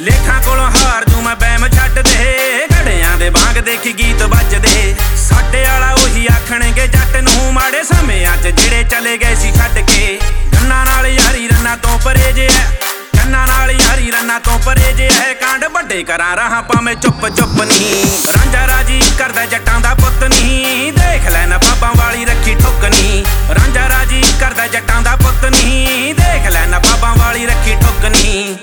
ਲੇਖਾਂ ਕੋਲੋਂ ਹਾਰ ਜੂ ਮੈਂ ਬੈਮ ਛੱਡ ਦੇ, ਘੜਿਆਂ ਦੇ ਵਾਂਗ ਦੇਖੀ ਗੀਤ ਵੱਜਦੇ। ਸਾਡੇ ਵਾਲਾ ਉਹੀ ਆਖਣਗੇ ਜੱਟ ਨੂੰ ਮਾੜੇ ਸਮਿਆਂ 'ਚ ਜਿਹੜੇ ਚਲੇ ਗਏ ਸੀ ਛੱਡ ਕੇ। ਗੰਨਾਂ ਨਾਲ ਯਾਰੀ ਰੰਨਾਂ ਤੋਂ ਪਰੇ ਜੇ ਐ, ਗੰਨਾਂ ਨਾਲ ਯਾਰੀ ਰੰਨਾਂ ਤੋਂ ਪਰੇ ਜੇ ਐ। ਕਾਂਡ ਵੱਡੇ ਕਰਾਂ ਰਹਾ ਭਾਵੇਂ ਚੁੱਪ ਚੁੱਪ ਨੀ, ਰਾਂਝਾ ਰਾਜੀ ਕਰਦਾ ਜੱਟਾਂ ਦਾ ਪੁੱਤ ਨੀ। ਦੇਖ ਲੈ ਨਾ ਬਾਬਾਂ ਵਾਲੀ ਰੱਖੀ ਠੁੱਕ ਨੀ, ਰਾਂਝਾ ਰਾਜੀ ਕਰਦਾ ਜੱਟਾਂ ਦਾ ਪੁੱਤ ਨੀ। ਦੇਖ ਲੈ ਨਾ ਬਾਬਾਂ ਵਾਲੀ ਰੱਖੀ ਠੁੱਕ ਨੀ।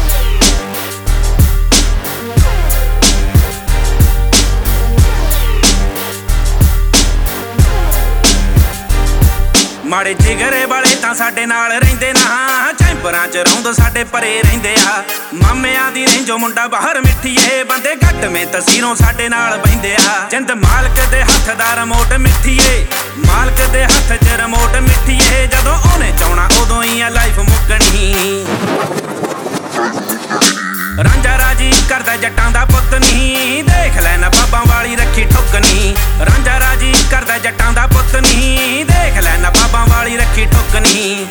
ਮਾੜੇ ਜਿਗਰੇ ਵਾਲੇ ਤਾਂ ਸਾਡੇ ਨਾਲ ਰਹਿੰਦੇ ਨਾ, ਚੈਂਬਰਾਂ 'ਚ ਰੌਂਦ ਸਾਡੇ ਪਰੇ ਰਹਿੰਦੇ ਆ। ਮਾਮਿਆਂ ਦੀ ਰਹਿੰਜੋ ਮੁੰਡਾ ਬਾਹਰ ਮਿੱਠੀਏ, ਬੰਦੇ ਘੱਟਵੇਂ ਤਸੀਰੋਂ ਸਾਡੇ ਨਾਲ ਬਹਿੰਦੇ ਆ। ਜਿੰਦ ਮਾਲਕ ਦੇ ਹੱਥ ਦਾ ਰਿਮੋਟ ਮਿੱਠੀਏ, ਮਾਲਕ ਦੇ ਹੱਥ 'ਚ ਰਿਮੋਟ ਮਿੱਠੀਏ। ਜਦੋਂ ਉਹਨੇ ਚਾਉਣਾ ਉਦੋਂ ਹੀ ਆ ਲਾਈਫ ਮੁੱਕਣੀ। ਰਾਂਝਾ ਰਾਜੀ ਕਰਦਾ ਜੱਟਾਂ ਦਾ ਪੁੱਤ ਨੀ, ਦੇਖ ਲੈ ਨਾ ਬਾਬਾਂ ਵਾਲੀ ਰੱਖੀ ਠੁੱਕ ਨੀ। ਰਾਂਝਾ ਰਾਜੀ ਕਰਦਾ ਜੱਟਾਂ ਦਾ ਪੁੱਤ ਨੀ, ਦੇਖ ਲੈ ਨਾ ਬਾਬਾਂ ਵਾਲੀ ਰੱਖੀ ਠੁੱਕ ਨੀ।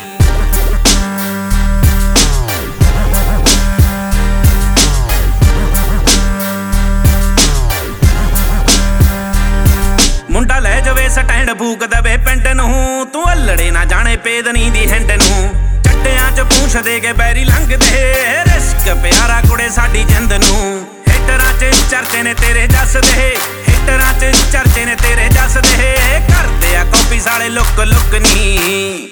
ਮੁੰਡਾ ਲੈ ਜਾਵੇ ਸਟੈਂਡ ਫੂਕ ਦਵੇ ਪਿੰਡ ਨੂੰ, ਤੂੰ ਅਲੜੇ ਨਾ ਜਾਣੇ ਪੇਦਨੀ ਦੀ ਹਿੰਡ ਨੂੰ। ਚੱਟਿਆਂ 'ਚ ਪੂਛ ਦੇ ਕੇ ਬੈਰੀ ਲੰਘਦੇ, ਰਿਸਕ ਪਿਆਰਾ ਕੁੜੇ ਸਾਡੀ ਜਿੰਦ ਨੂੰ। ਹਿੱਟਰਾਂ 'ਚ ਚਰਚੇ ਨੇ ਤੇਰੇ ਜੱਸਦੇ, ਹਿੱਟਰਾਂ 'ਚ ਚਰਚੇ ਨੇ ਤੇਰੇ ਜੱਸਦੇ। ਕਰਦੇ ਆ ਕਾਪੀ ਸਾਲੇ ਲੁੱਕ ਲੁੱਕ ਨੀ,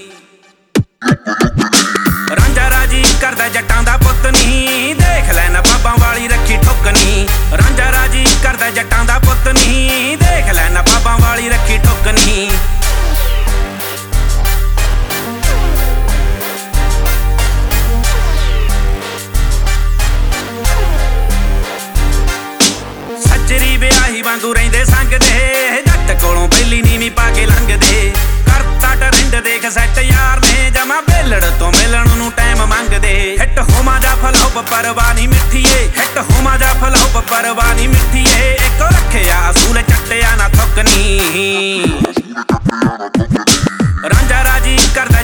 ਰਾਂਝਾ ਰਾਜੀ ਕਰਦਾ ਜੱਟਾਂ ਦਾ ਪੁੱਤ ਨੀ। ਦੇਖ ਲੈ ਨਾ ਬਾਬਾਂ ਵਾਲੀ ਰੱਖੀ ਠੁੱਕ ਨੀ, ਰਾਂਝਾ ਰਾਜੀ ਕਰਦਾ ਜੱਟਾਂ ਦਾ ਪੁੱਤ ਨੀ। ਦੇਖ ਲੈ ਨਾ ਬਾਬਾਂ ਵਾਲੀ ਰੱਖੀ ਠੁੱਕ ਨੀ। ਸੱਜਰੀ ਵਿਆਹੀ ਵਾਂਗੂ ਰਹਿੰਦੇ ਸੰਗਦੇ, ਜੱਟ ਕੋਲੋਂ ਬੈਲੀ ਨੀਵੀਂ ਪਾ ਕੇ ਲੰਘਦੇ। ਕਰਤਾ ਟਰੈਂਡ ਦੇਖ ਸੈੱਟ ਯਾਰ ਨੇ, ਜਮਾ ਬੇਲੜ ਤੋਂ ਮਿਲਣ ਨੂੰ ਟਾਈਮ ਮੰਗਦੇ। ਹਿੱਟ ਹੋਮਾ ਜਾ ਫਲੋਪ ਪਰਵਾਹ ਨੀ ਮਿੱਠੀਏ, ਹਿੱਟ ਹੋਮਾ ਜਾ ਫਲੋਪ ਪਰਵਾਹ ਨੀ ਮਿੱਠੀਏ। ਇੱਕ ਰੱਖਿਆ ਅਸੂਲ ਚੱਟਿਆ ਨਾ ਥੁੱਕ ਨੀ, ਰਾਂਝਾ ਰਾਜੀ ਕਰਦਾ